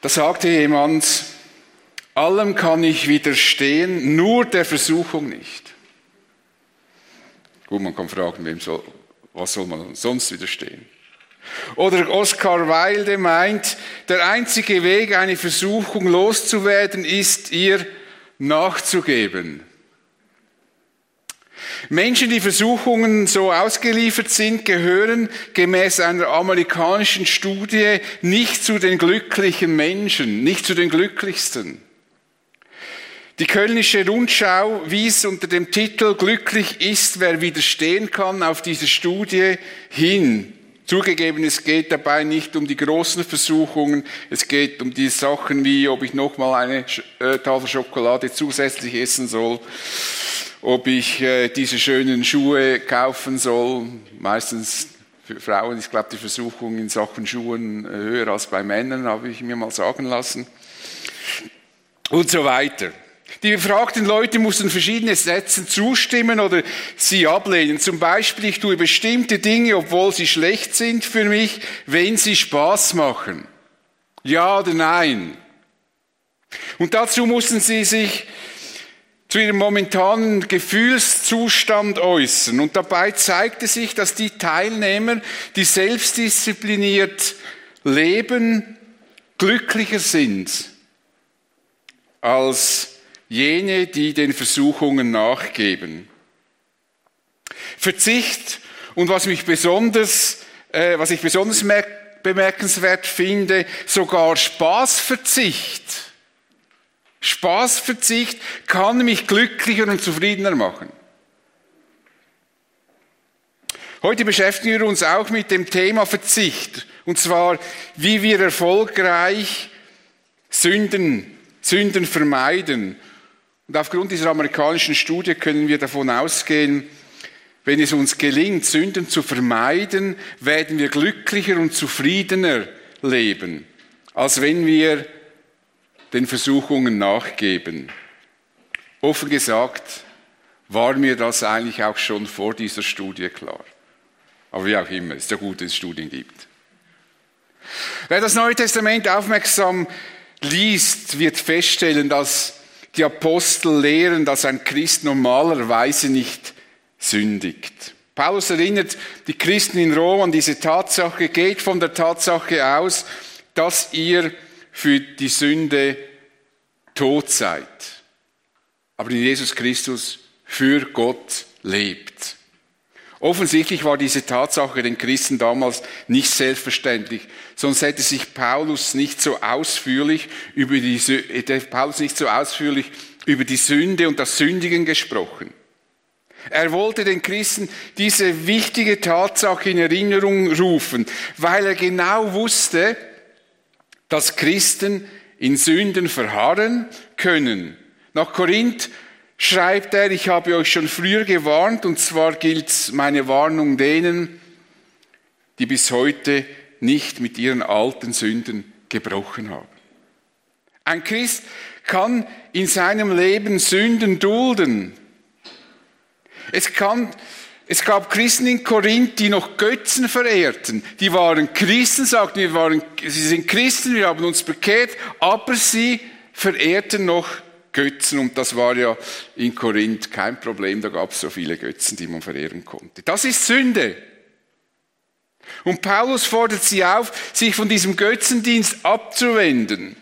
Da sagte jemand, allem kann ich widerstehen, nur der Versuchung nicht. Gut, man kann fragen, was soll man sonst widerstehen? Oder Oscar Wilde meint, der einzige Weg, eine Versuchung loszuwerden, ist, ihr nachzugeben. Menschen, die Versuchungen so ausgeliefert sind, gehören gemäß einer amerikanischen Studie nicht zu den glücklichen Menschen, nicht zu den glücklichsten. Die Kölnische Rundschau wies unter dem Titel "Glücklich ist, wer widerstehen kann" auf diese Studie hin. Zugegeben, es geht dabei nicht um die großen Versuchungen, es geht um die Sachen wie, ob ich nochmal eine Tafel Schokolade zusätzlich essen soll, ob ich diese schönen Schuhe kaufen soll. Meistens für Frauen ist, glaube ich, die Versuchung in Sachen Schuhen höher als bei Männern, habe ich mir mal sagen lassen. Und so weiter. Die befragten Leute mussten verschiedene Sätzen zustimmen oder sie ablehnen. Zum Beispiel, ich tue bestimmte Dinge, obwohl sie schlecht sind für mich, wenn sie Spaß machen. Ja oder nein? Und dazu mussten sie sich zu ihrem momentanen Gefühlszustand äußern. Und dabei zeigte sich, dass die Teilnehmer, die selbstdiszipliniert leben, glücklicher sind als jene, die den Versuchungen nachgeben. Verzicht und was ich besonders bemerkenswert finde, sogar Spaßverzicht. Spaßverzicht kann mich glücklicher und zufriedener machen. Heute beschäftigen wir uns auch mit dem Thema Verzicht. Und zwar, wie wir erfolgreich Sünden vermeiden. Und aufgrund dieser amerikanischen Studie können wir davon ausgehen, wenn es uns gelingt, Sünden zu vermeiden, werden wir glücklicher und zufriedener leben, als wenn wir den Versuchungen nachgeben. Offen gesagt, war mir das eigentlich auch schon vor dieser Studie klar. Aber wie auch immer, es ist ja gut, dass es Studien gibt. Wer das Neue Testament aufmerksam liest, wird feststellen, dass die Apostel lehren, dass ein Christ normalerweise nicht sündigt. Paulus erinnert die Christen in Rom an diese Tatsache, geht von der Tatsache aus, dass ihr für die Sünde tot seid, aber in Jesus Christus für Gott lebt. Offensichtlich war diese Tatsache den Christen damals nicht selbstverständlich, sonst hätte sich Paulus nicht so ausführlich über die Sünde und das Sündigen gesprochen. Er wollte den Christen diese wichtige Tatsache in Erinnerung rufen, weil er genau wusste, dass Christen in Sünden verharren können. Nach Korinth schreibt er, ich habe euch schon früher gewarnt, und zwar gilt meine Warnung denen, die bis heute nicht mit ihren alten Sünden gebrochen haben. Ein Christ kann in seinem Leben Sünden dulden. Es gab Christen in Korinth, die noch Götzen verehrten. Die waren Christen, sagten, sie sind Christen, wir haben uns bekehrt, aber sie verehrten noch Götzen, und das war ja in Korinth kein Problem, da gab es so viele Götzen, die man verehren konnte. Das ist Sünde. Und Paulus fordert sie auf, sich von diesem Götzendienst abzuwenden.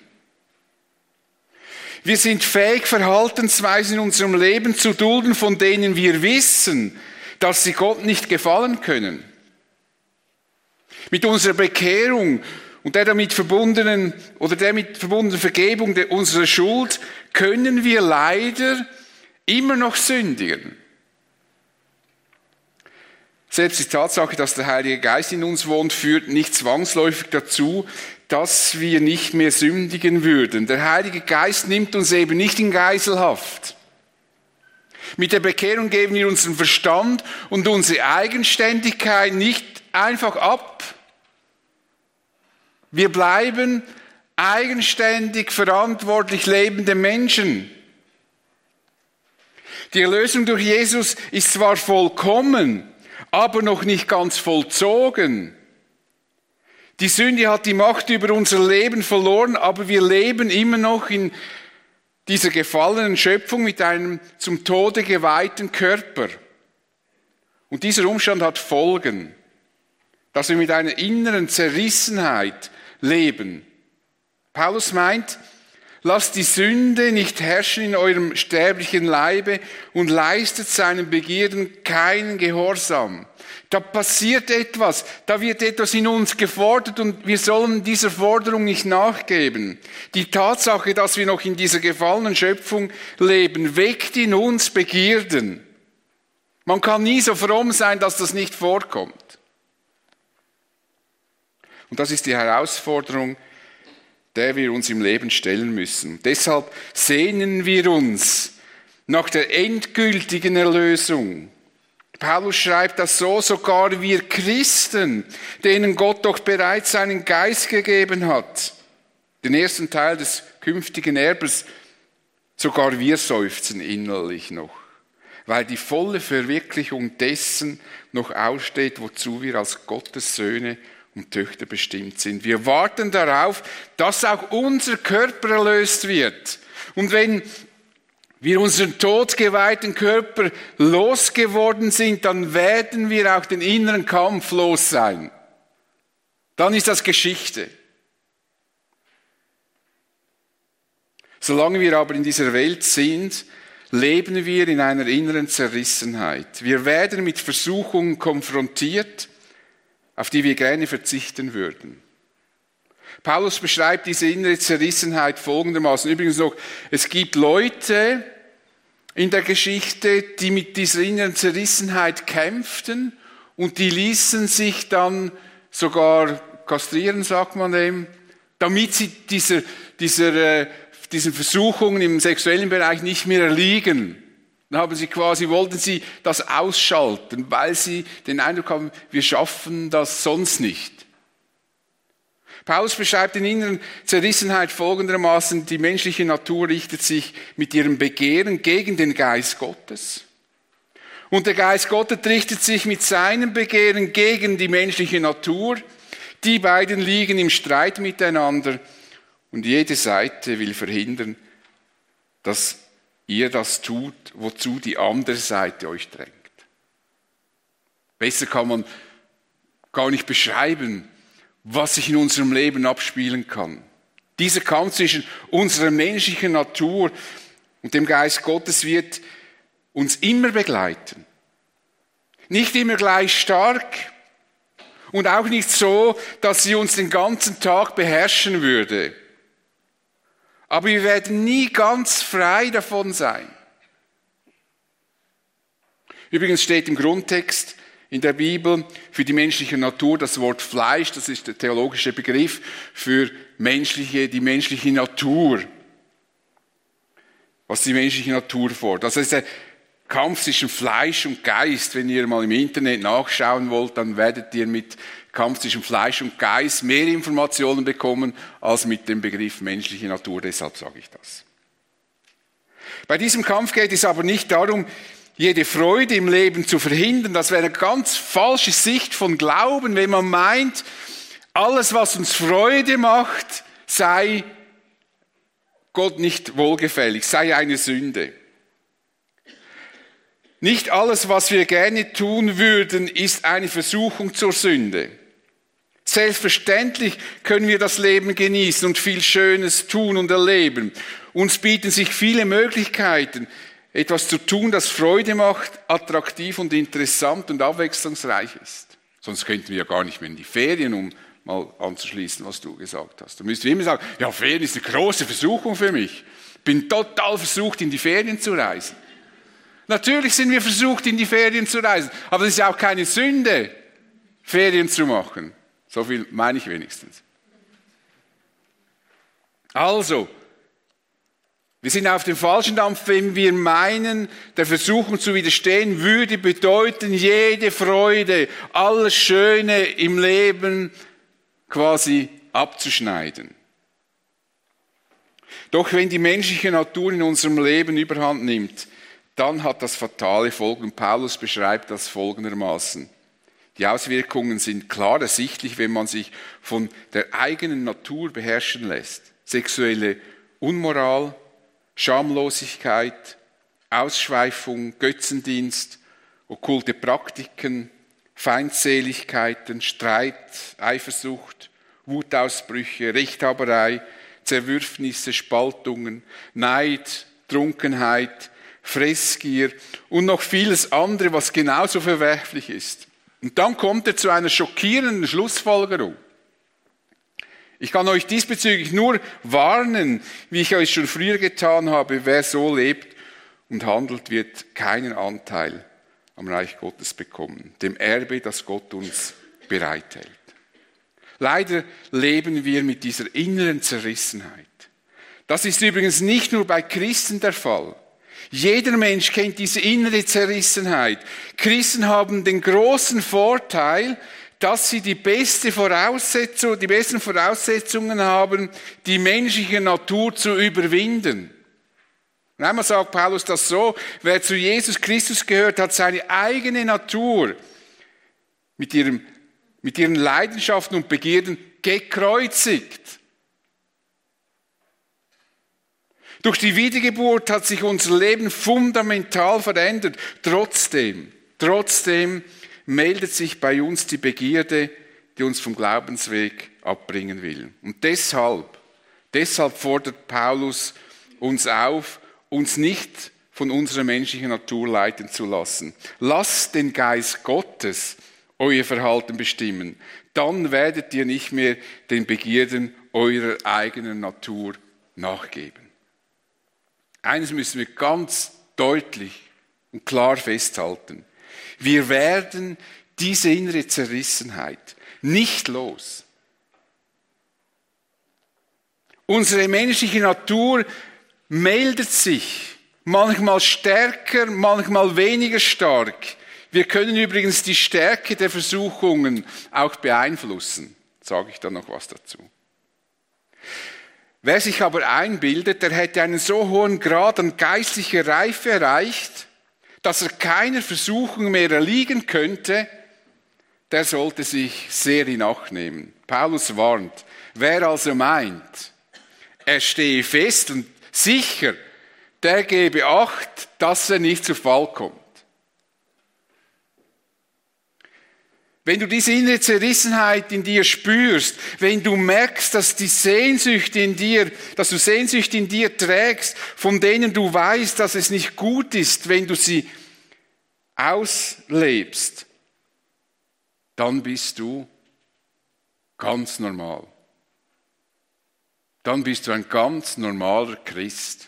Wir sind fähig, Verhaltensweisen in unserem Leben zu dulden, von denen wir wissen, dass sie Gott nicht gefallen können. Mit unserer Bekehrung und der damit verbundenen Vergebung unserer Schuld können wir leider immer noch sündigen. Selbst die Tatsache, dass der Heilige Geist in uns wohnt, führt nicht zwangsläufig dazu, dass wir nicht mehr sündigen würden. Der Heilige Geist nimmt uns eben nicht in Geiselhaft. Mit der Bekehrung geben wir unseren Verstand und unsere Eigenständigkeit nicht einfach ab. Wir bleiben eigenständig, verantwortlich lebende Menschen. Die Erlösung durch Jesus ist zwar vollkommen, aber noch nicht ganz vollzogen. Die Sünde hat die Macht über unser Leben verloren, aber wir leben immer noch in dieser gefallenen Schöpfung mit einem zum Tode geweihten Körper. Und dieser Umstand hat Folgen, dass wir mit einer inneren Zerrissenheit leben. Paulus meint, lasst die Sünde nicht herrschen in eurem sterblichen Leibe und leistet seinen Begierden keinen Gehorsam. Da passiert etwas, da wird etwas in uns gefordert und wir sollen dieser Forderung nicht nachgeben. Die Tatsache, dass wir noch in dieser gefallenen Schöpfung leben, weckt in uns Begierden. Man kann nie so fromm sein, dass das nicht vorkommt. Und das ist die Herausforderung, der wir uns im Leben stellen müssen. Deshalb sehnen wir uns nach der endgültigen Erlösung. Paulus schreibt das so, sogar wir Christen, denen Gott doch bereits seinen Geist gegeben hat, den ersten Teil des künftigen Erbes, sogar wir seufzen innerlich noch, weil die volle Verwirklichung dessen noch aussteht, wozu wir als Gottes Söhne und Töchter bestimmt sind. Wir warten darauf, dass auch unser Körper erlöst wird. Und wenn wir unseren todgeweihten Körper losgeworden sind, dann werden wir auch den inneren Kampf los sein. Dann ist das Geschichte. Solange wir aber in dieser Welt sind, leben wir in einer inneren Zerrissenheit. Wir werden mit Versuchungen konfrontiert, auf die wir gerne verzichten würden. Paulus beschreibt diese innere Zerrissenheit folgendermaßen. Übrigens noch, es gibt Leute in der Geschichte, die mit dieser inneren Zerrissenheit kämpften und die ließen sich dann sogar kastrieren, sagt man dem, damit sie diesen Versuchungen im sexuellen Bereich nicht mehr erliegen. Dann wollten sie das ausschalten, weil sie den Eindruck haben, wir schaffen das sonst nicht. Paulus beschreibt in inneren Zerrissenheit folgendermaßen: Die menschliche Natur richtet sich mit ihrem Begehren gegen den Geist Gottes. Und der Geist Gottes richtet sich mit seinem Begehren gegen die menschliche Natur. Die beiden liegen im Streit miteinander und jede Seite will verhindern, dass ihr das tut, wozu die andere Seite euch drängt. Besser kann man gar nicht beschreiben, was sich in unserem Leben abspielen kann. Dieser Kampf zwischen unserer menschlichen Natur und dem Geist Gottes wird uns immer begleiten. Nicht immer gleich stark und auch nicht so, dass sie uns den ganzen Tag beherrschen würde. Aber wir werden nie ganz frei davon sein. Übrigens steht im Grundtext in der Bibel für die menschliche Natur das Wort Fleisch, das ist der theologische Begriff für die menschliche Natur. Was die menschliche Natur fordert. Das ist der Kampf zwischen Fleisch und Geist. Wenn ihr mal im Internet nachschauen wollt, dann werdet ihr mit Kampf zwischen Fleisch und Geist mehr Informationen bekommen als mit dem Begriff menschliche Natur. Deshalb sage ich das. Bei diesem Kampf geht es aber nicht darum, jede Freude im Leben zu verhindern. Das wäre eine ganz falsche Sicht von Glauben, wenn man meint, alles, was uns Freude macht, sei Gott nicht wohlgefällig, sei eine Sünde. Nicht alles, was wir gerne tun würden, ist eine Versuchung zur Sünde. Selbstverständlich können wir das Leben genießen und viel Schönes tun und erleben. Uns bieten sich viele Möglichkeiten, etwas zu tun, das Freude macht, attraktiv und interessant und abwechslungsreich ist. Sonst könnten wir ja gar nicht mehr in die Ferien, um mal anzuschließen, was du gesagt hast. Da müsst ihr immer sagen, ja, Ferien ist eine große Versuchung für mich. Bin total versucht, in die Ferien zu reisen. Natürlich sind wir versucht, in die Ferien zu reisen, aber es ist ja auch keine Sünde, Ferien zu machen. So viel meine ich wenigstens. Also, wir sind auf dem falschen Dampf, wenn wir meinen, der Versuchung zu widerstehen würde bedeuten, jede Freude, alles Schöne im Leben quasi abzuschneiden. Doch wenn die menschliche Natur in unserem Leben überhand nimmt, dann hat das fatale Folgen. Paulus beschreibt das folgendermaßen. Die Auswirkungen sind klar ersichtlich, wenn man sich von der eigenen Natur beherrschen lässt. Sexuelle Unmoral, Schamlosigkeit, Ausschweifung, Götzendienst, okkulte Praktiken, Feindseligkeiten, Streit, Eifersucht, Wutausbrüche, Rechthaberei, Zerwürfnisse, Spaltungen, Neid, Trunkenheit, Fressgier und noch vieles andere, was genauso verwerflich ist. Und dann kommt er zu einer schockierenden Schlussfolgerung. Ich kann euch diesbezüglich nur warnen, wie ich euch schon früher getan habe, wer so lebt und handelt, wird keinen Anteil am Reich Gottes bekommen, dem Erbe, das Gott uns bereithält. Leider leben wir mit dieser inneren Zerrissenheit. Das ist übrigens nicht nur bei Christen der Fall. Jeder Mensch kennt diese innere Zerrissenheit. Christen haben den großen Vorteil, dass sie die besten Voraussetzungen haben, die menschliche Natur zu überwinden. Und einmal sagt Paulus das so: Wer zu Jesus Christus gehört, hat seine eigene Natur mit ihren Leidenschaften und Begierden gekreuzigt. Durch die Wiedergeburt hat sich unser Leben fundamental verändert. Trotzdem meldet sich bei uns die Begierde, die uns vom Glaubensweg abbringen will. Und deshalb fordert Paulus uns auf, uns nicht von unserer menschlichen Natur leiten zu lassen. Lasst den Geist Gottes euer Verhalten bestimmen. Dann werdet ihr nicht mehr den Begierden eurer eigenen Natur nachgeben. Eines müssen wir ganz deutlich und klar festhalten. Wir werden diese innere Zerrissenheit nicht los. Unsere menschliche Natur meldet sich, manchmal stärker, manchmal weniger stark. Wir können übrigens die Stärke der Versuchungen auch beeinflussen. Sage ich dann noch was dazu. Wer sich aber einbildet, der hätte einen so hohen Grad an geistlicher Reife erreicht, dass er keiner Versuchung mehr erliegen könnte, der sollte sich sehr in Acht nehmen. Paulus warnt, wer also meint, er stehe fest und sicher, der gebe Acht, dass er nicht zu Fall kommt. Wenn du diese innere Zerrissenheit in dir spürst, wenn du merkst, dass du Sehnsüchte in dir trägst, von denen du weißt, dass es nicht gut ist, wenn du sie auslebst, dann bist du ganz normal. Dann bist du ein ganz normaler Christ,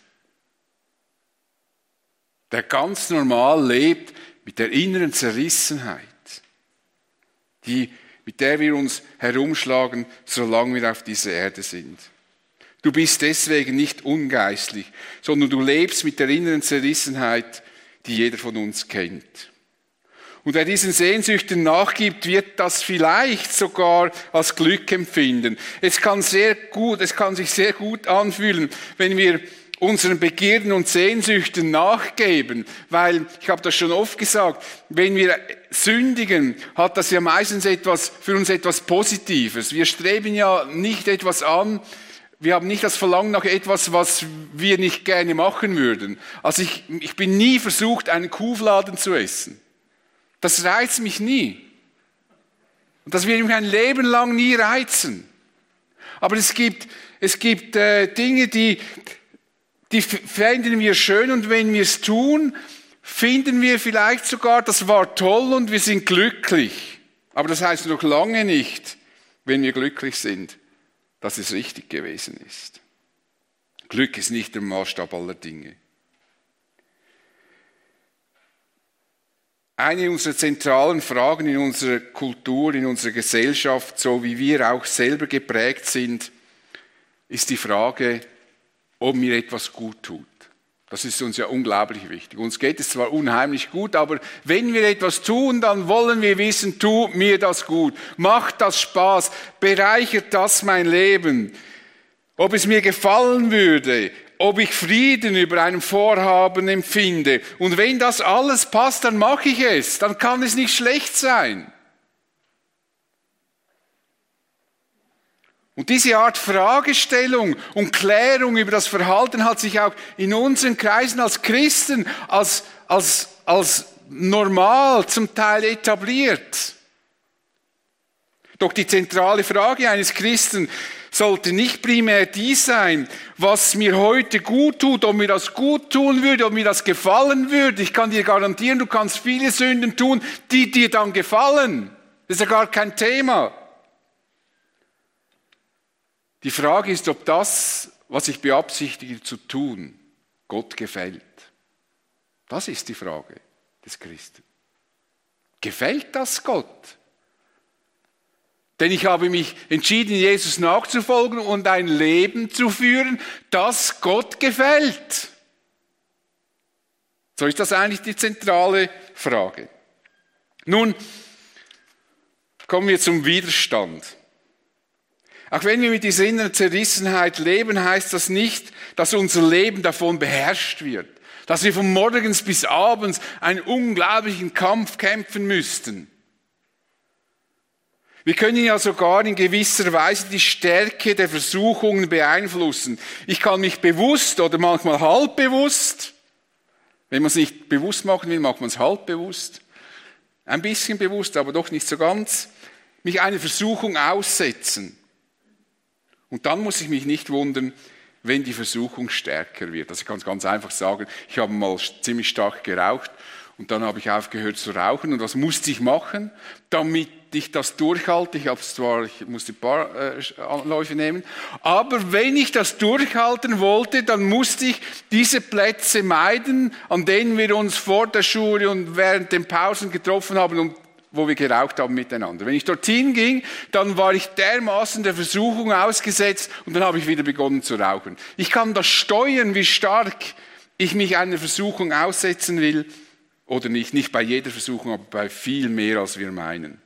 der ganz normal lebt mit der inneren Zerrissenheit, mit der wir uns herumschlagen, solange wir auf dieser Erde sind. Du bist deswegen nicht ungeistlich, sondern du lebst mit der inneren Zerrissenheit, die jeder von uns kennt. Und wer diesen Sehnsüchten nachgibt, wird das vielleicht sogar als Glück empfinden. Es kann sich sehr gut anfühlen, wenn wir unseren Begierden und Sehnsüchten nachgeben, weil, ich habe das schon oft gesagt, wenn wir sündigen, hat das ja meistens für uns etwas Positives. Wir streben ja nicht etwas an, wir haben nicht das Verlangen nach etwas, was wir nicht gerne machen würden. Also ich bin nie versucht, einen Kuhfladen zu essen. Das reizt mich nie. Und das wird mich ein Leben lang nie reizen. Aber es gibt Dinge, die fänden wir schön, und wenn wir es tun, finden wir vielleicht sogar, das war toll und wir sind glücklich. Aber das heißt noch lange nicht, wenn wir glücklich sind, dass es richtig gewesen ist. Glück ist nicht der Maßstab aller Dinge. Eine unserer zentralen Fragen in unserer Kultur, in unserer Gesellschaft, so wie wir auch selber geprägt sind, ist die Frage, ob mir etwas gut tut. Das ist uns ja unglaublich wichtig. Uns geht es zwar unheimlich gut, aber wenn wir etwas tun, dann wollen wir wissen, tut mir das gut, macht das Spaß, bereichert das mein Leben, ob es mir gefallen würde, ob ich Frieden über ein Vorhaben empfinde. Und wenn das alles passt, dann mache ich es, dann kann es nicht schlecht sein. Und diese Art Fragestellung und Klärung über das Verhalten hat sich auch in unseren Kreisen als Christen als normal zum Teil etabliert. Doch die zentrale Frage eines Christen sollte nicht primär die sein, was mir heute gut tut, ob mir das gut tun würde, ob mir das gefallen würde. Ich kann dir garantieren, du kannst viele Sünden tun, die dir dann gefallen. Das ist ja gar kein Thema. Die Frage ist, ob das, was ich beabsichtige zu tun, Gott gefällt. Das ist die Frage des Christen. Gefällt das Gott? Denn ich habe mich entschieden, Jesus nachzufolgen und ein Leben zu führen, das Gott gefällt. So ist das eigentlich die zentrale Frage. Nun kommen wir zum Widerstand. Auch wenn wir mit dieser inneren Zerrissenheit leben, heißt das nicht, dass unser Leben davon beherrscht wird. Dass wir von morgens bis abends einen unglaublichen Kampf kämpfen müssten. Wir können ja sogar in gewisser Weise die Stärke der Versuchungen beeinflussen. Ich kann mich bewusst oder manchmal halbbewusst, wenn man es nicht bewusst machen will, macht man es halbbewusst, ein bisschen bewusst, aber doch nicht so ganz, mich einer Versuchung aussetzen. Und dann muss ich mich nicht wundern, wenn die Versuchung stärker wird. Also ich kann es ganz einfach sagen, ich habe mal ziemlich stark geraucht und dann habe ich aufgehört zu rauchen. Und was musste ich machen, damit ich das durchhalte? Ich musste ein paar Anläufe nehmen. Aber wenn ich das durchhalten wollte, dann musste ich diese Plätze meiden, an denen wir uns vor der Schule und während den Pausen getroffen haben und wo wir geraucht haben miteinander. Wenn ich dorthin ging, dann war ich dermaßen der Versuchung ausgesetzt und dann habe ich wieder begonnen zu rauchen. Ich kann das steuern, wie stark ich mich einer Versuchung aussetzen will oder nicht. Nicht bei jeder Versuchung, aber bei viel mehr, als wir meinen.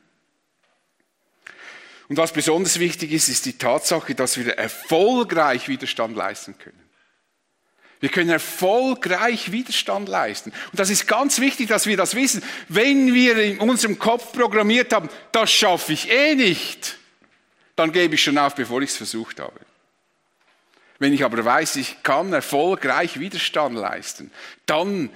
Und was besonders wichtig ist, ist die Tatsache, dass wir erfolgreich Widerstand leisten können. Wir können erfolgreich Widerstand leisten. Und das ist ganz wichtig, dass wir das wissen. Wenn wir in unserem Kopf programmiert haben, das schaffe ich eh nicht, dann gebe ich schon auf, bevor ich es versucht habe. Wenn ich aber weiß, ich kann erfolgreich Widerstand leisten, dann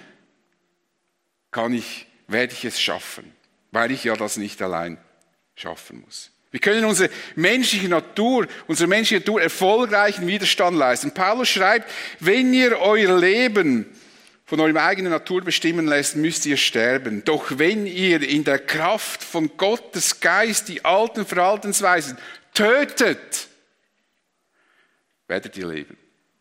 werde ich es schaffen, weil ich ja das nicht allein schaffen muss. Wir können unsere menschliche Natur erfolgreichen Widerstand leisten. Paulus schreibt, wenn ihr euer Leben von eurer eigenen Natur bestimmen lässt, müsst ihr sterben. Doch wenn ihr in der Kraft von Gottes Geist die alten Verhaltensweisen tötet, werdet ihr leben.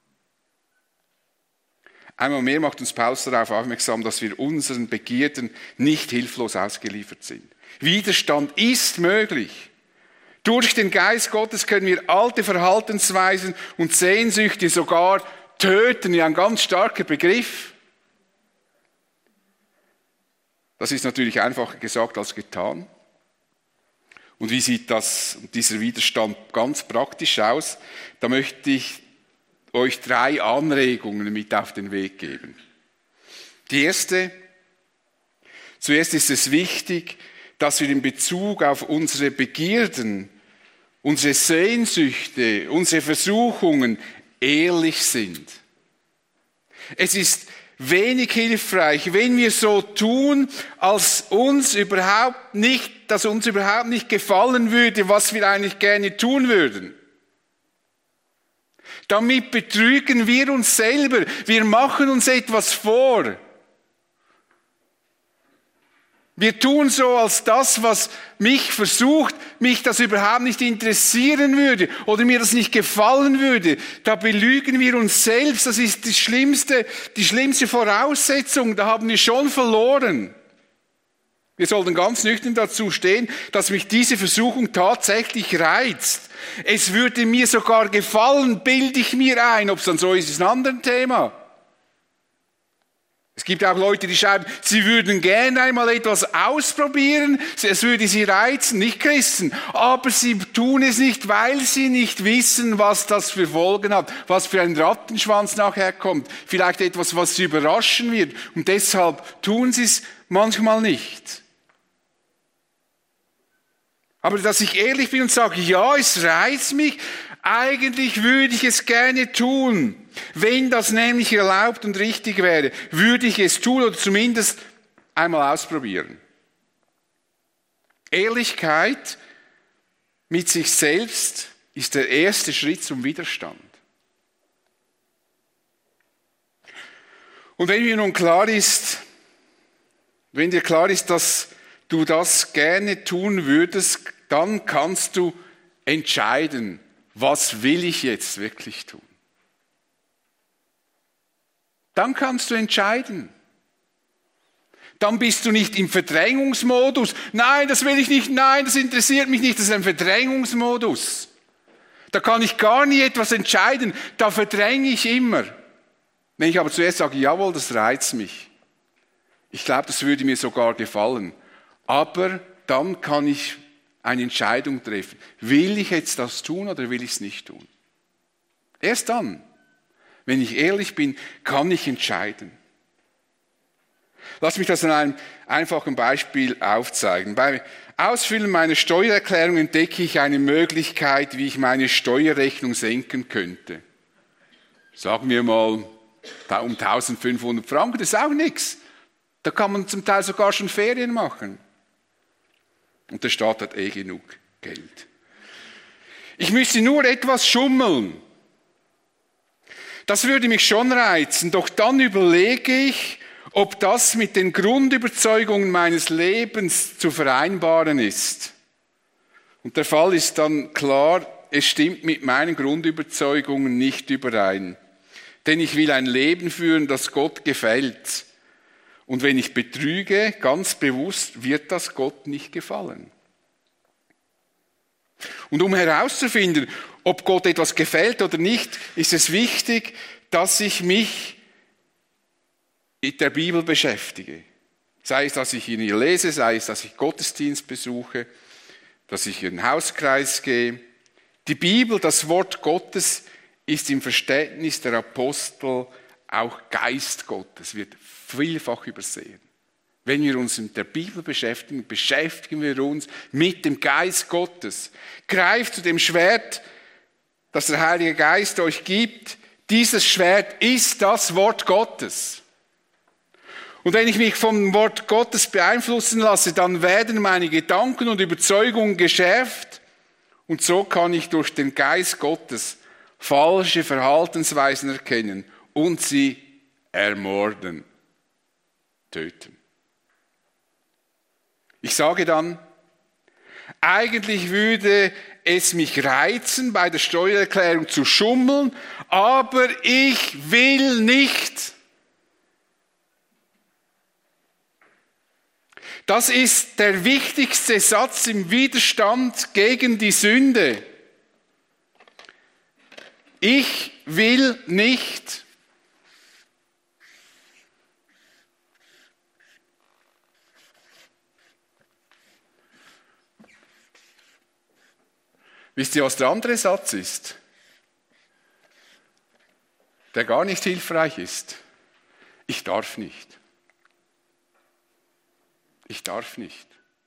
Einmal mehr macht uns Paulus darauf aufmerksam, dass wir unseren Begierden nicht hilflos ausgeliefert sind. Widerstand ist möglich. Durch den Geist Gottes können wir alte Verhaltensweisen und Sehnsüchte sogar töten. Ja, ein ganz starker Begriff. Das ist natürlich einfacher gesagt als getan. Und wie sieht dieser Widerstand ganz praktisch aus? Da möchte ich euch 3 Anregungen mit auf den Weg geben. Die erste: Zuerst ist es wichtig, dass wir in Bezug auf unsere Begierden, unsere Sehnsüchte, unsere Versuchungen ehrlich sind. Es ist wenig hilfreich, wenn wir so tun, dass uns überhaupt nicht gefallen würde, was wir eigentlich gerne tun würden. Damit betrügen wir uns selber. Wir machen uns etwas vor. Wir tun so, als das, was mich versucht, mich das überhaupt nicht interessieren würde oder mir das nicht gefallen würde. Da belügen wir uns selbst. Das ist die schlimmste Voraussetzung. Da haben wir schon verloren. Wir sollten ganz nüchtern dazu stehen, dass mich diese Versuchung tatsächlich reizt. Es würde mir sogar gefallen, bilde ich mir ein. Ob es dann so ist, ist ein anderes Thema. Es gibt auch Leute, die schreiben, sie würden gerne einmal etwas ausprobieren, es würde sie reizen, nicht Christen, aber sie tun es nicht, weil sie nicht wissen, was das für Folgen hat, was für ein Rattenschwanz nachher kommt, vielleicht etwas, was sie überraschen wird und deshalb tun sie es manchmal nicht. Aber dass ich ehrlich bin und sage, ja, es reizt mich, eigentlich würde ich es gerne tun. Wenn das nämlich erlaubt und richtig wäre, würde ich es tun oder zumindest einmal ausprobieren. Ehrlichkeit mit sich selbst ist der erste Schritt zum Widerstand. Und wenn dir klar ist, dass du das gerne tun würdest, dann kannst du entscheiden, was will ich jetzt wirklich tun? Dann kannst du entscheiden. Dann bist du nicht im Verdrängungsmodus. Nein, das will ich nicht. Nein, das interessiert mich nicht. Das ist ein Verdrängungsmodus. Da kann ich gar nie etwas entscheiden. Da verdränge ich immer. Wenn ich aber zuerst sage, jawohl, das reizt mich. Ich glaube, das würde mir sogar gefallen. Aber dann kann ich eine Entscheidung treffen. Will ich jetzt das tun oder will ich es nicht tun? Erst dann, wenn ich ehrlich bin, kann ich entscheiden. Lass mich das an einem einfachen Beispiel aufzeigen. Beim Ausfüllen meiner Steuererklärung entdecke ich eine Möglichkeit, wie ich meine Steuerrechnung senken könnte. Sagen wir mal um 1.500 Franken, das ist auch nichts. Da kann man zum Teil sogar schon Ferien machen. Und der Staat hat genug Geld. Ich müsste nur etwas schummeln. Das würde mich schon reizen, doch dann überlege ich, ob das mit den Grundüberzeugungen meines Lebens zu vereinbaren ist. Und der Fall ist dann klar, es stimmt mit meinen Grundüberzeugungen nicht überein. Denn ich will ein Leben führen, das Gott gefällt. Und wenn ich betrüge, ganz bewusst, wird das Gott nicht gefallen. Und um herauszufinden, ob Gott etwas gefällt oder nicht, ist es wichtig, dass ich mich mit der Bibel beschäftige. Sei es, dass ich in ihr lese, sei es, dass ich Gottesdienst besuche, dass ich in den Hauskreis gehe. Die Bibel, das Wort Gottes, ist im Verständnis der Apostel auch Geist Gottes, wird vielfach übersehen. Wenn wir uns mit der Bibel beschäftigen, beschäftigen wir uns mit dem Geist Gottes. Greift zu dem Schwert, das der Heilige Geist euch gibt. Dieses Schwert ist das Wort Gottes. Und wenn ich mich vom Wort Gottes beeinflussen lasse, dann werden meine Gedanken und Überzeugungen geschärft. Und so kann ich durch den Geist Gottes falsche Verhaltensweisen erkennen und sie ermorden, töten. Ich sage dann, eigentlich würde es mich reizen, bei der Steuererklärung zu schummeln, aber ich will nicht. Das ist der wichtigste Satz im Widerstand gegen die Sünde. Ich will nicht. Wisst ihr, was der andere Satz ist? Der gar nicht hilfreich ist. Ich darf nicht. Ich darf nicht.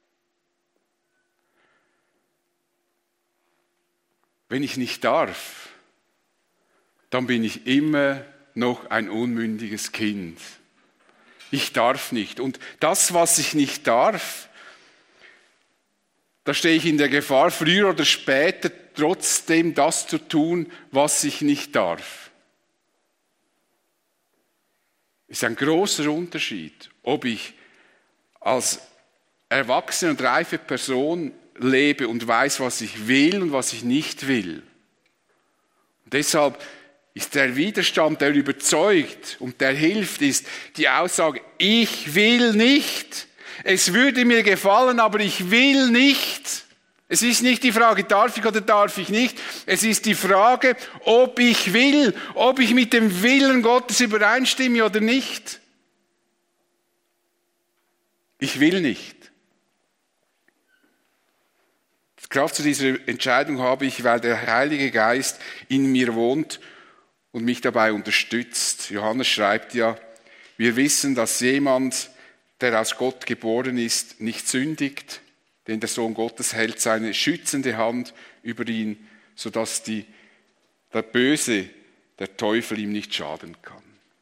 Wenn ich nicht darf, dann bin ich immer noch ein unmündiges Kind. Ich darf nicht. Und das, was ich nicht darf, da stehe ich in der Gefahr, früher oder später trotzdem das zu tun, was ich nicht darf. Es ist ein großer Unterschied, ob ich als erwachsene und reife Person lebe und weiß, was ich will und was ich nicht will. Und deshalb ist der Widerstand, der überzeugt und der hilft, ist die Aussage, ich will nicht. Es würde mir gefallen, aber ich will nicht. Es ist nicht die Frage, darf ich oder darf ich nicht. Es ist die Frage, ob ich will, ob ich mit dem Willen Gottes übereinstimme oder nicht. Ich will nicht. Die Kraft zu dieser Entscheidung habe ich, weil der Heilige Geist in mir wohnt und mich dabei unterstützt. Johannes schreibt ja, wir wissen, dass jemand, der aus Gott geboren ist, nicht sündigt, Denn der Sohn Gottes hält seine schützende Hand über ihn, sodass der Böse, der Teufel ihm nicht schaden kann.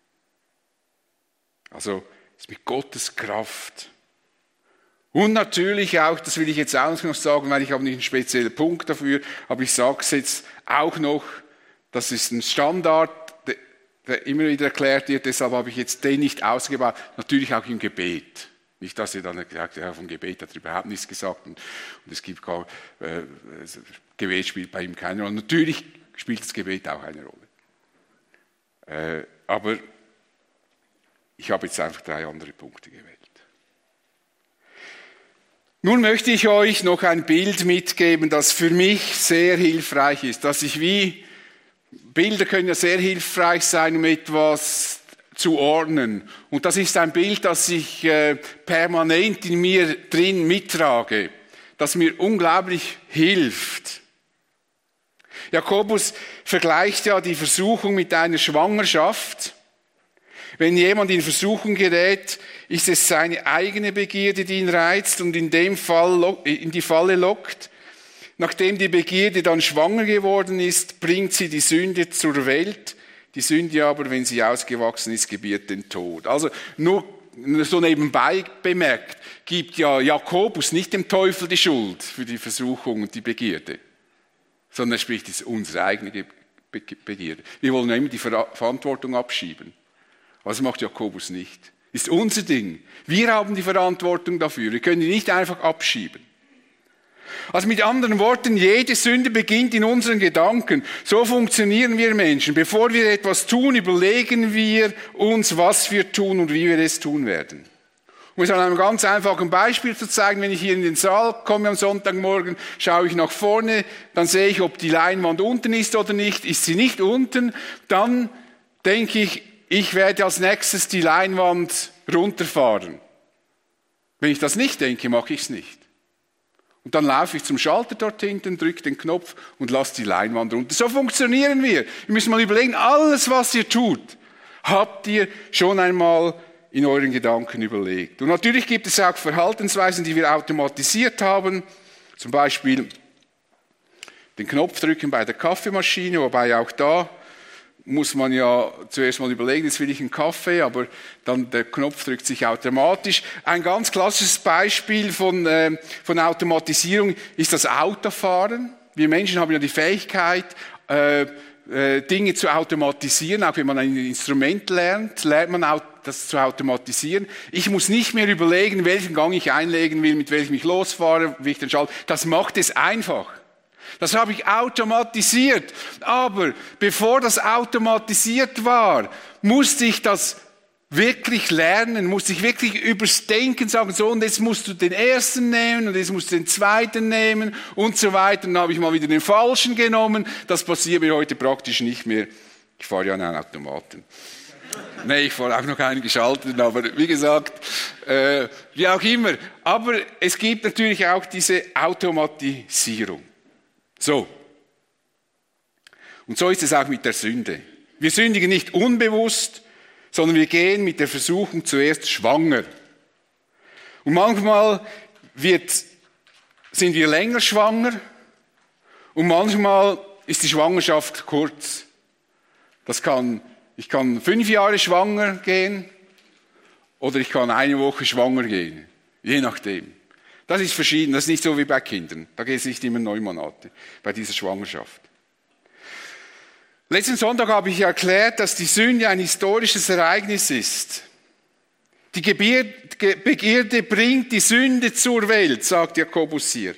Also es ist mit Gottes Kraft. Und natürlich auch, das will ich jetzt auch noch sagen, weil ich habe nicht einen speziellen Punkt dafür, aber ich sage es jetzt auch noch, das ist ein Standard, der immer wieder erklärt wird, deshalb habe ich jetzt den nicht ausgebaut, natürlich auch im Gebet. Nicht, dass ihr dann gesagt habt, vom Gebet hat er überhaupt nichts gesagt und es gibt gar, Gebet spielt bei ihm keine Rolle. Natürlich spielt das Gebet auch eine Rolle. Aber ich habe jetzt einfach 3 andere Punkte gewählt. Nun möchte ich euch noch ein Bild mitgeben, das für mich sehr hilfreich ist. Bilder können ja sehr hilfreich sein, um etwas zu ordnen. Und das ist ein Bild, das ich permanent in mir drin mittrage, das mir unglaublich hilft. Jakobus vergleicht ja die Versuchung mit einer Schwangerschaft. Wenn jemand in Versuchung gerät, ist es seine eigene Begierde, die ihn reizt und in die Falle lockt. Nachdem die Begierde dann schwanger geworden ist, bringt sie die Sünde zur Welt. Die Sünde aber, wenn sie ausgewachsen ist, gebiert den Tod. Also nur so nebenbei bemerkt, gibt ja Jakobus nicht dem Teufel die Schuld für die Versuchung und die Begierde, sondern er spricht, es ist unsere eigene Begierde. Wir wollen ja immer die Verantwortung abschieben. Was macht Jakobus nicht? Ist unser Ding. Wir haben die Verantwortung dafür. Wir können die nicht einfach abschieben. Also mit anderen Worten, jede Sünde beginnt in unseren Gedanken. So funktionieren wir Menschen. Bevor wir etwas tun, überlegen wir uns, was wir tun und wie wir es tun werden. Um es an einem ganz einfachen Beispiel zu zeigen, wenn ich hier in den Saal komme am Sonntagmorgen, schaue ich nach vorne, dann sehe ich, ob die Leinwand unten ist oder nicht. Ist sie nicht unten, dann denke ich, ich werde als nächstes die Leinwand runterfahren. Wenn ich das nicht denke, mache ich es nicht. Und dann laufe ich zum Schalter dort hinten, drücke den Knopf und lasse die Leinwand runter. So funktionieren wir. Wir müssen mal überlegen, alles, was ihr tut, habt ihr schon einmal in euren Gedanken überlegt. Und natürlich gibt es auch Verhaltensweisen, die wir automatisiert haben. Zum Beispiel den Knopf drücken bei der Kaffeemaschine, wobei auch da muss man ja zuerst mal überlegen, jetzt will ich einen Kaffee, aber dann der Knopf drückt sich automatisch. Ein ganz klassisches Beispiel von Automatisierung ist das Autofahren. Wir Menschen haben ja die Fähigkeit, Dinge zu automatisieren. Auch wenn man ein Instrument lernt man auch das zu automatisieren. Ich muss nicht mehr überlegen, welchen Gang ich einlegen will, mit welchem ich losfahre, wie ich den schalte. Das macht es einfach. Das habe ich automatisiert. Aber bevor das automatisiert war, musste ich das wirklich lernen, musste ich wirklich übers Denken sagen, so, und jetzt musst du den ersten nehmen und jetzt musst du den zweiten nehmen und so weiter. Dann habe ich mal wieder den falschen genommen. Das passiert mir heute praktisch nicht mehr. Ich fahre ja einen Automaten. Nee, ich fahre auch noch einen geschalteten, aber wie gesagt, wie auch immer. Aber es gibt natürlich auch diese Automatisierung. So. Und so ist es auch mit der Sünde. Wir sündigen nicht unbewusst, sondern wir gehen mit der Versuchung zuerst schwanger. Und manchmal sind wir länger schwanger und manchmal ist die Schwangerschaft kurz. Ich kann 5 Jahre schwanger gehen oder ich kann 1 Woche schwanger gehen, je nachdem. Das ist verschieden, das ist nicht so wie bei Kindern. Da geht es nicht immer 9 Monate bei dieser Schwangerschaft. Letzten Sonntag habe ich erklärt, dass die Sünde ein historisches Ereignis ist. Die Begierde bringt die Sünde zur Welt, sagt Jakobus hier.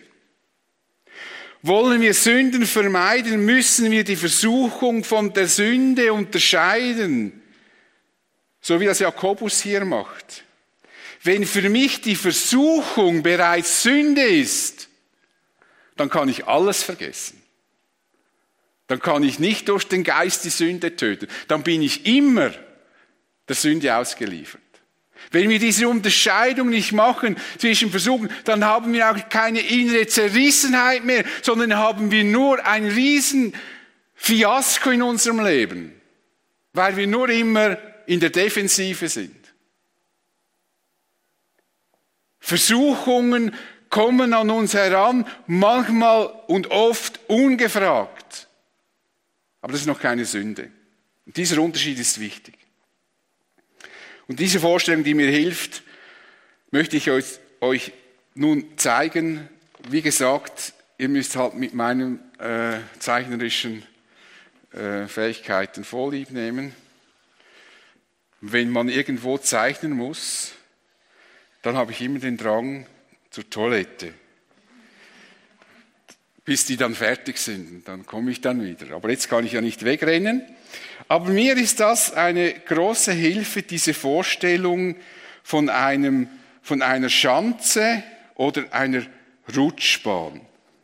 Wollen wir Sünden vermeiden, müssen wir die Versuchung von der Sünde unterscheiden, so wie das Jakobus hier macht. Wenn für mich die Versuchung bereits Sünde ist, dann kann ich alles vergessen. Dann kann ich nicht durch den Geist die Sünde töten. Dann bin ich immer der Sünde ausgeliefert. Wenn wir diese Unterscheidung nicht machen zwischen Versuchen, dann haben wir auch keine innere Zerrissenheit mehr, sondern haben wir nur ein riesen Fiasko in unserem Leben, weil wir nur immer in der Defensive sind. Versuchungen kommen an uns heran, manchmal und oft ungefragt. Aber das ist noch keine Sünde. Und dieser Unterschied ist wichtig. Und diese Vorstellung, die mir hilft, möchte ich euch nun zeigen. Wie gesagt, ihr müsst halt mit meinen zeichnerischen Fähigkeiten Vorlieb nehmen. Wenn man irgendwo zeichnen muss, dann habe ich immer den Drang zur Toilette. Bis die dann fertig sind, dann komme ich dann wieder. Aber jetzt kann ich ja nicht wegrennen. Aber mir ist das eine große Hilfe, diese Vorstellung von einer Schanze oder einer Rutschbahn.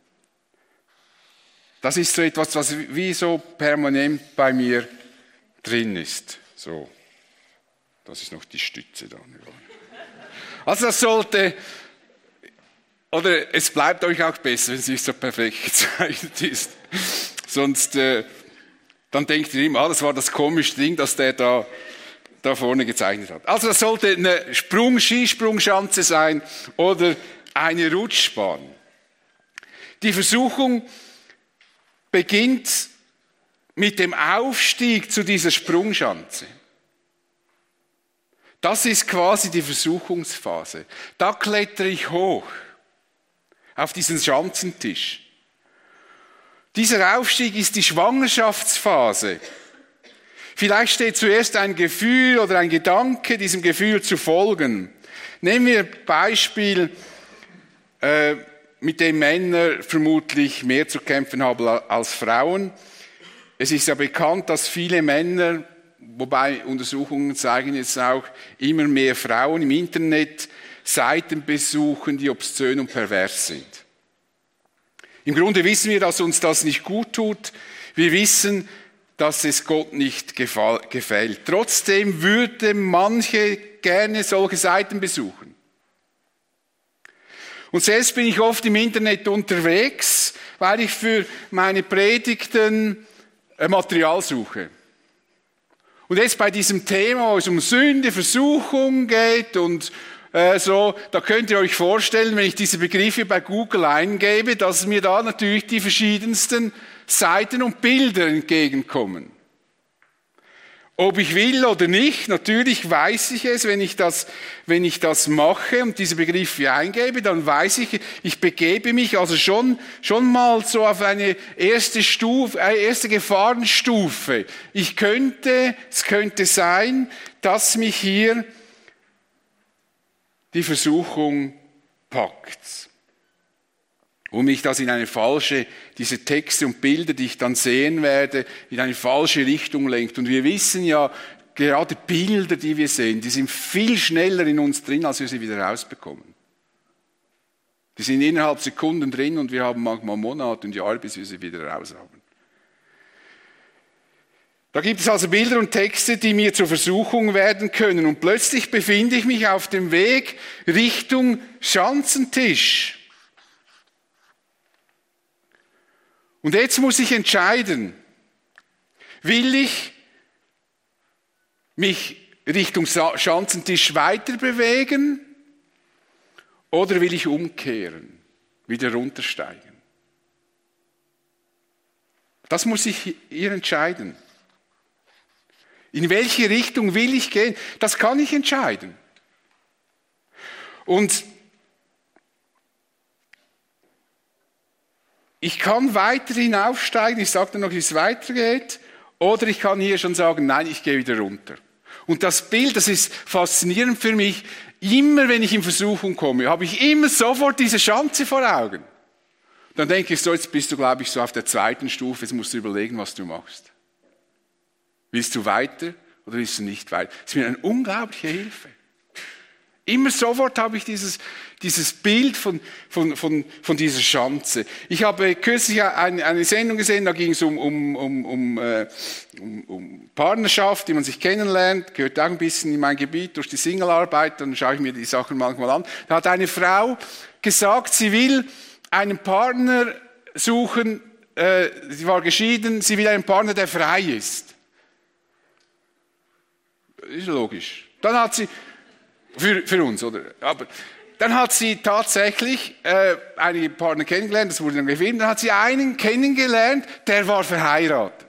Das ist so etwas, was wie so permanent bei mir drin ist. So, das ist noch die Stütze da. Also das sollte, oder es bleibt euch auch besser, wenn es nicht so perfekt gezeichnet ist. Sonst, dann denkt ihr immer, das war das komische Ding, das der da vorne gezeichnet hat. Also das sollte eine Skisprungschanze sein oder eine Rutschbahn. Die Versuchung beginnt mit dem Aufstieg zu dieser Sprungschanze. Das ist quasi die Versuchungsphase. Da klettere ich hoch auf diesen Schanzentisch. Dieser Aufstieg ist die Schwangerschaftsphase. Vielleicht steht zuerst ein Gefühl oder ein Gedanke, diesem Gefühl zu folgen. Nehmen wir Beispiel, mit dem Männer vermutlich mehr zu kämpfen haben als Frauen. Es ist ja bekannt, dass viele Männer, wobei Untersuchungen zeigen jetzt auch, immer mehr Frauen im Internet Seiten besuchen, die obszön und pervers sind. Im Grunde wissen wir, dass uns das nicht gut tut. Wir wissen, dass es Gott nicht gefällt. Trotzdem würden manche gerne solche Seiten besuchen. Und selbst bin ich oft im Internet unterwegs, weil ich für meine Predigten Material suche. Und jetzt bei diesem Thema, wo es um Sünde, Versuchung geht und so, da könnt ihr euch vorstellen, wenn ich diese Begriffe bei Google eingebe, dass mir da natürlich die verschiedensten Seiten und Bilder entgegenkommen. Ob ich will oder nicht, natürlich weiß ich es, wenn ich das mache und diese Begriffe eingebe, dann weiß ich, ich begebe mich also schon mal so auf eine erste Stufe, eine erste Gefahrenstufe. Es könnte sein, dass mich hier die Versuchung packt. Und mich das in eine falsche, diese Texte und Bilder, die ich dann sehen werde, in eine falsche Richtung lenkt. Und wir wissen ja, gerade Bilder, die wir sehen, die sind viel schneller in uns drin, als wir sie wieder rausbekommen. Die sind innerhalb Sekunden drin und wir haben manchmal Monate und Jahre, bis wir sie wieder raus haben. Da gibt es also Bilder und Texte, die mir zur Versuchung werden können. Und plötzlich befinde ich mich auf dem Weg Richtung Schanzentisch. Und jetzt muss ich entscheiden, will ich mich Richtung Schanzentisch weiter bewegen oder will ich umkehren, wieder runtersteigen? Das muss ich hier entscheiden. In welche Richtung will ich gehen? Das kann ich entscheiden. Und ich kann weiter hinaufsteigen, ich sage dann noch, wie es weitergeht, oder ich kann hier schon sagen, nein, ich gehe wieder runter. Und das Bild, das ist faszinierend für mich, immer wenn ich in Versuchung komme, habe ich immer sofort diese Schanze vor Augen. Dann denke ich so, jetzt bist du, glaube ich, so auf der zweiten Stufe, jetzt musst du überlegen, was du machst. Willst du weiter oder willst du nicht weiter? Das ist mir eine unglaubliche Hilfe. Immer sofort habe ich dieses Bild von dieser Schanze. Ich habe kürzlich eine Sendung gesehen, da ging es um Partnerschaft, die man sich kennenlernt, gehört auch ein bisschen in mein Gebiet durch die Singlearbeit, dann schaue ich mir die Sachen manchmal an. Da hat eine Frau gesagt, sie will einen Partner suchen, sie war geschieden, sie will einen Partner, der frei ist. Ist logisch. Dann hat sie, für uns, oder? Aber dann hat sie tatsächlich einige Partner kennengelernt, das wurde dann gefilmt, dann hat sie einen kennengelernt, der war verheiratet.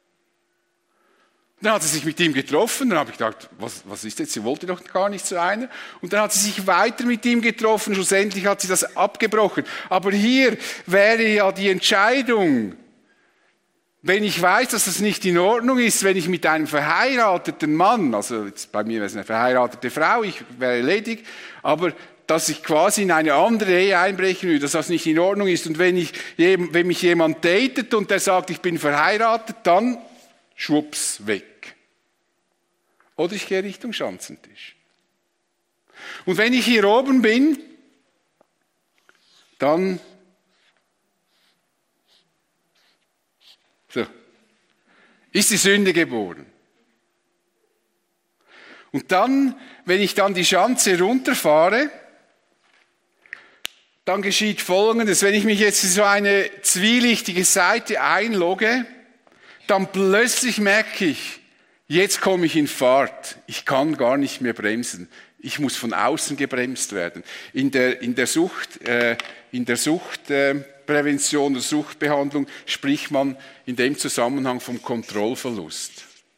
Dann hat sie sich mit ihm getroffen, dann habe ich gedacht, was ist jetzt, sie wollte doch gar nicht zu einer. Und dann hat sie sich weiter mit ihm getroffen, schlussendlich hat sie das abgebrochen. Aber hier wäre ja die Entscheidung, wenn ich weiß, dass das nicht in Ordnung ist, wenn ich mit einem verheirateten Mann, also jetzt bei mir wäre es eine verheiratete Frau, ich wäre ledig, aber dass ich quasi in eine andere Ehe einbrechen will, dass das nicht in Ordnung ist. Und wenn mich jemand datet und der sagt, ich bin verheiratet, dann schwupps, weg. Oder ich gehe Richtung Schanzentisch. Und wenn ich hier oben bin, dann so, ist die Sünde geboren. Und dann, wenn ich dann die Schanze runterfahre, dann geschieht Folgendes. Wenn ich mich jetzt in so eine zwielichtige Seite einlogge, dann plötzlich merke ich, jetzt komme ich in Fahrt. Ich kann gar nicht mehr bremsen. Ich muss von außen gebremst werden. In der Suchtprävention, der Suchtbehandlung spricht man in dem Zusammenhang vom Kontrollverlust.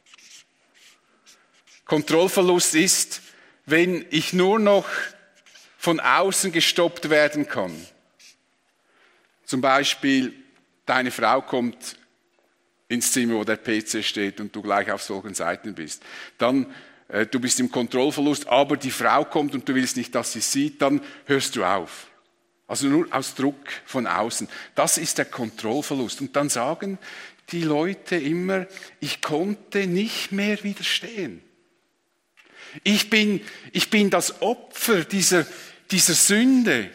Kontrollverlust ist, wenn ich nur noch von außen gestoppt werden kann. Zum Beispiel, deine Frau kommt ins Zimmer, wo der PC steht und du gleich auf solchen Seiten bist. Dann, du bist im Kontrollverlust, aber die Frau kommt und du willst nicht, dass sie sieht, dann hörst du auf. Also nur aus Druck von außen. Das ist der Kontrollverlust. Und dann sagen die Leute immer, ich konnte nicht mehr widerstehen. Ich bin das Opfer dieser Sünde.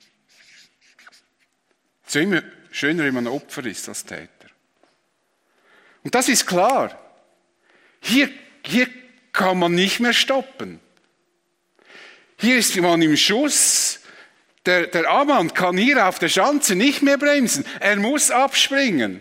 Es ist immer schöner, wenn man Opfer ist als Täter. Und das ist klar. Hier kann man nicht mehr stoppen. Hier ist man im Schuss. Der Ammann kann hier auf der Schanze nicht mehr bremsen. Er muss abspringen.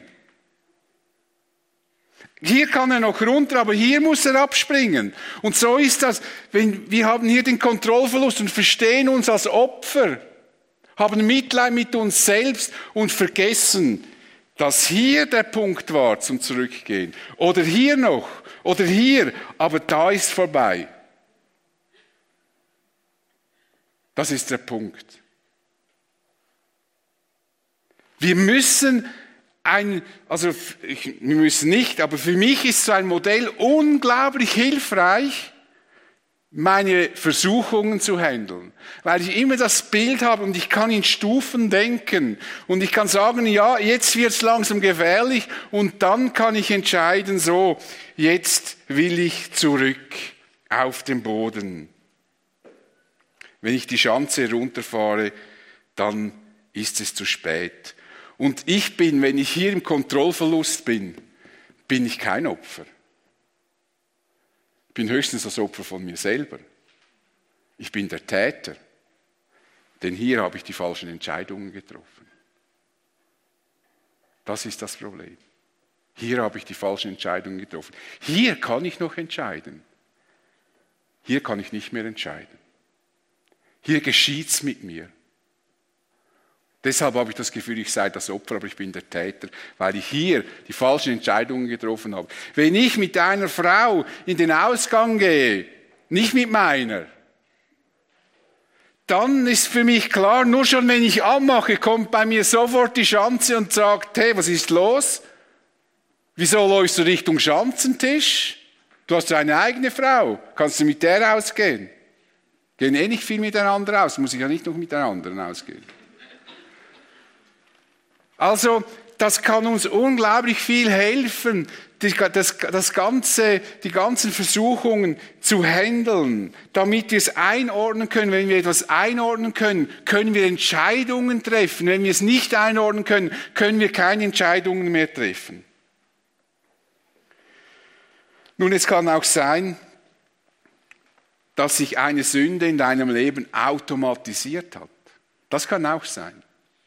Hier kann er noch runter, aber hier muss er abspringen. Und so ist das, wir haben hier den Kontrollverlust und verstehen uns als Opfer, haben Mitleid mit uns selbst und vergessen, dass hier der Punkt war zum Zurückgehen. Oder hier noch, oder hier, aber da ist vorbei. Das ist der Punkt. Wir müssen wir müssen nicht, aber für mich ist so ein Modell unglaublich hilfreich, meine Versuchungen zu handeln. Weil ich immer das Bild habe und ich kann in Stufen denken. Und ich kann sagen, ja, jetzt wird es langsam gefährlich und dann kann ich entscheiden, so, jetzt will ich zurück auf den Boden. Wenn ich die Schanze runterfahre, dann ist es zu spät. Und wenn ich hier im Kontrollverlust bin ich kein Opfer. Ich bin höchstens das Opfer von mir selber. Ich bin der Täter. Denn hier habe ich die falschen Entscheidungen getroffen. Das ist das Problem. Hier habe ich die falschen Entscheidungen getroffen. Hier kann ich noch entscheiden. Hier kann ich nicht mehr entscheiden. Hier geschieht's mit mir. Deshalb habe ich das Gefühl, ich sei das Opfer, aber ich bin der Täter, weil ich hier die falschen Entscheidungen getroffen habe. Wenn ich mit einer Frau in den Ausgang gehe, nicht mit meiner, dann ist für mich klar, nur schon wenn ich anmache, kommt bei mir sofort die Schanze und sagt, hey, was ist los? Wieso läufst du Richtung Schanzentisch? Du hast ja eine eigene Frau, kannst du mit der ausgehen? Gehen eh nicht viel miteinander aus, muss ich ja nicht noch mit der anderen ausgehen. Also, das kann uns unglaublich viel helfen, die ganzen Versuchungen zu handeln, damit wir es einordnen können. Wenn wir etwas einordnen können, können wir Entscheidungen treffen. Wenn wir es nicht einordnen können, können wir keine Entscheidungen mehr treffen. Nun, es kann auch sein, dass sich eine Sünde in deinem Leben automatisiert hat. Das kann auch sein.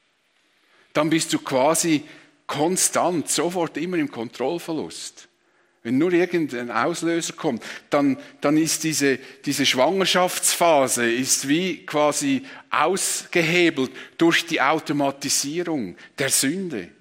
Dann bist du quasi konstant, sofort immer im Kontrollverlust. Wenn nur irgendein Auslöser kommt, dann ist diese Schwangerschaftsphase ist wie quasi ausgehebelt durch die Automatisierung der Sünde.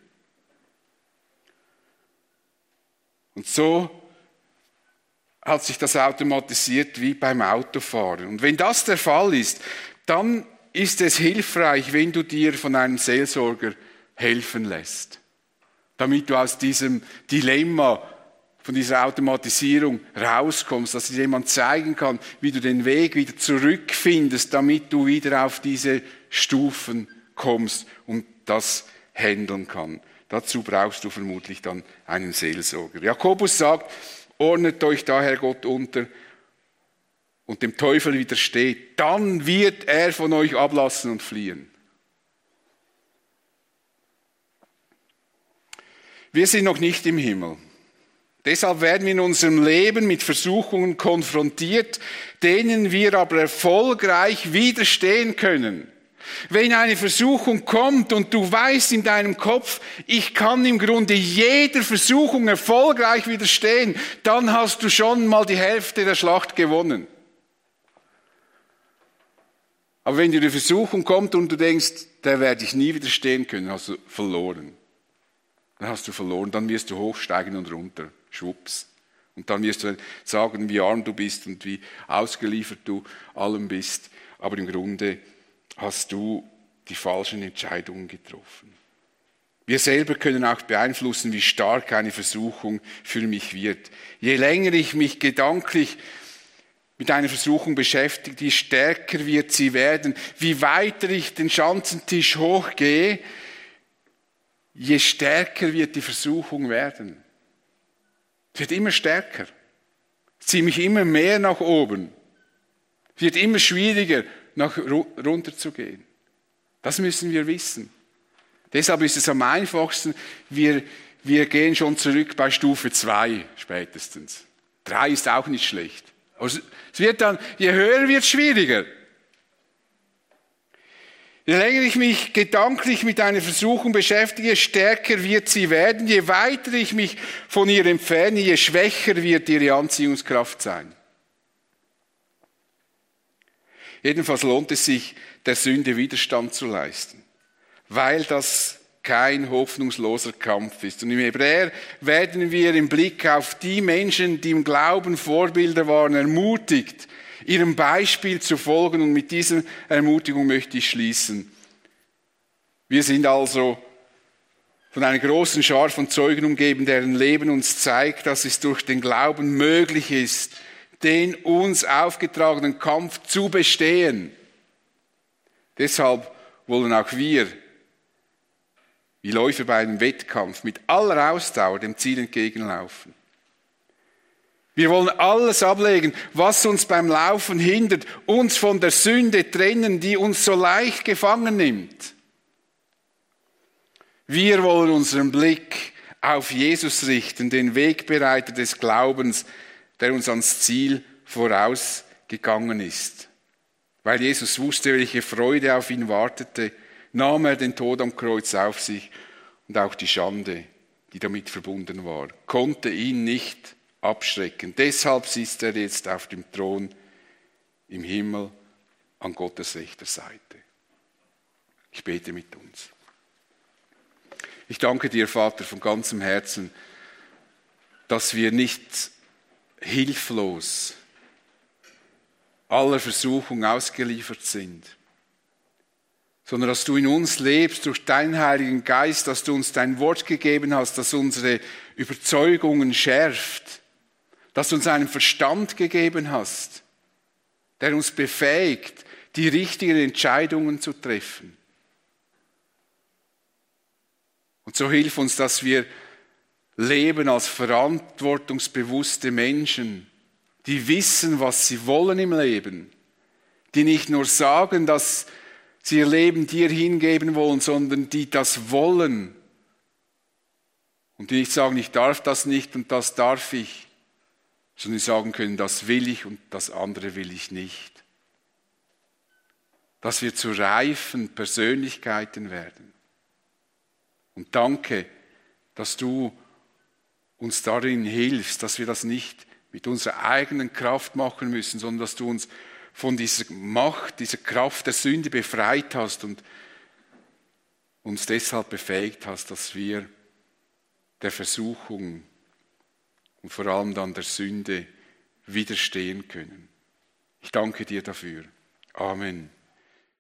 Und so hat sich das automatisiert wie beim Autofahren. Und wenn das der Fall ist, dann ist es hilfreich, wenn du dir von einem Seelsorger helfen lässt, damit du aus diesem Dilemma, von dieser Automatisierung rauskommst, dass dir jemand zeigen kann, wie du den Weg wieder zurückfindest, damit du wieder auf diese Stufen kommst und das handeln kann. Dazu brauchst du vermutlich dann einen Seelsorger. Jakobus sagt, ordnet euch daher Gott unter und dem Teufel widersteht, dann wird er von euch ablassen und fliehen. Wir sind noch nicht im Himmel. Deshalb werden wir in unserem Leben mit Versuchungen konfrontiert, denen wir aber erfolgreich widerstehen können. Wenn eine Versuchung kommt und du weißt in deinem Kopf, ich kann im Grunde jeder Versuchung erfolgreich widerstehen, dann hast du schon mal die Hälfte der Schlacht gewonnen. Aber wenn dir die Versuchung kommt und du denkst, der werde ich nie widerstehen können, hast du verloren. Dann hast du verloren, dann wirst du hochsteigen und runter, schwupps. Und dann wirst du sagen, wie arm du bist und wie ausgeliefert du allem bist. Aber im Grunde hast du die falschen Entscheidungen getroffen. Wir selber können auch beeinflussen, wie stark eine Versuchung für mich wird. Je länger ich mich gedanklich mit einer Versuchung beschäftige, je stärker wird sie werden. Wie weiter ich den Schanzentisch hochgehe, je stärker wird die Versuchung werden. Es wird immer stärker. Ich ziehe mich immer mehr nach oben. Es wird immer schwieriger, runter zu gehen. Das müssen wir wissen. Deshalb ist es am einfachsten, wir gehen schon zurück bei Stufe 2 spätestens. 3 ist auch nicht schlecht. Aber es wird dann, je höher wird es schwieriger. Je länger ich mich gedanklich mit einer Versuchung beschäftige, je stärker wird sie werden. Je weiter ich mich von ihr entferne, je schwächer wird ihre Anziehungskraft sein. Jedenfalls lohnt es sich, der Sünde Widerstand zu leisten, weil das kein hoffnungsloser Kampf ist. Und im Hebräer werden wir im Blick auf die Menschen, die im Glauben Vorbilder waren, ermutigt, ihrem Beispiel zu folgen. Und mit dieser Ermutigung möchte ich schließen. Wir sind also von einer großen Schar von Zeugen umgeben, deren Leben uns zeigt, dass es durch den Glauben möglich ist, den uns aufgetragenen Kampf zu bestehen. Deshalb wollen auch wir, wie Läufer bei einem Wettkampf, mit aller Ausdauer dem Ziel entgegenlaufen. Wir wollen alles ablegen, was uns beim Laufen hindert, uns von der Sünde trennen, die uns so leicht gefangen nimmt. Wir wollen unseren Blick auf Jesus richten, den Wegbereiter des Glaubens, der uns ans Ziel vorausgegangen ist. Weil Jesus wusste, welche Freude auf ihn wartete, nahm er den Tod am Kreuz auf sich und auch die Schande, die damit verbunden war, konnte ihn nicht abschrecken. Deshalb sitzt er jetzt auf dem Thron im Himmel an Gottes rechter Seite. Ich bete mit uns. Ich danke dir, Vater, von ganzem Herzen, dass wir nicht hilflos aller Versuchung ausgeliefert sind, sondern dass du in uns lebst durch deinen Heiligen Geist, dass du uns dein Wort gegeben hast, das unsere Überzeugungen schärft, dass du uns einen Verstand gegeben hast, der uns befähigt, die richtigen Entscheidungen zu treffen. Und so hilf uns, dass wir leben als verantwortungsbewusste Menschen, die wissen, was sie wollen im Leben, die nicht nur sagen, dass sie ihr Leben dir hingeben wollen, sondern die das wollen und die nicht sagen, ich darf das nicht und das darf ich, sondern die sagen können, das will ich und das andere will ich nicht. Dass wir zu reifen Persönlichkeiten werden. Und danke, dass du uns darin hilfst, dass wir das nicht mit unserer eigenen Kraft machen müssen, sondern dass du uns von dieser Macht, dieser Kraft der Sünde befreit hast und uns deshalb befähigt hast, dass wir der Versuchung und vor allem dann der Sünde widerstehen können. Ich danke dir dafür. Amen.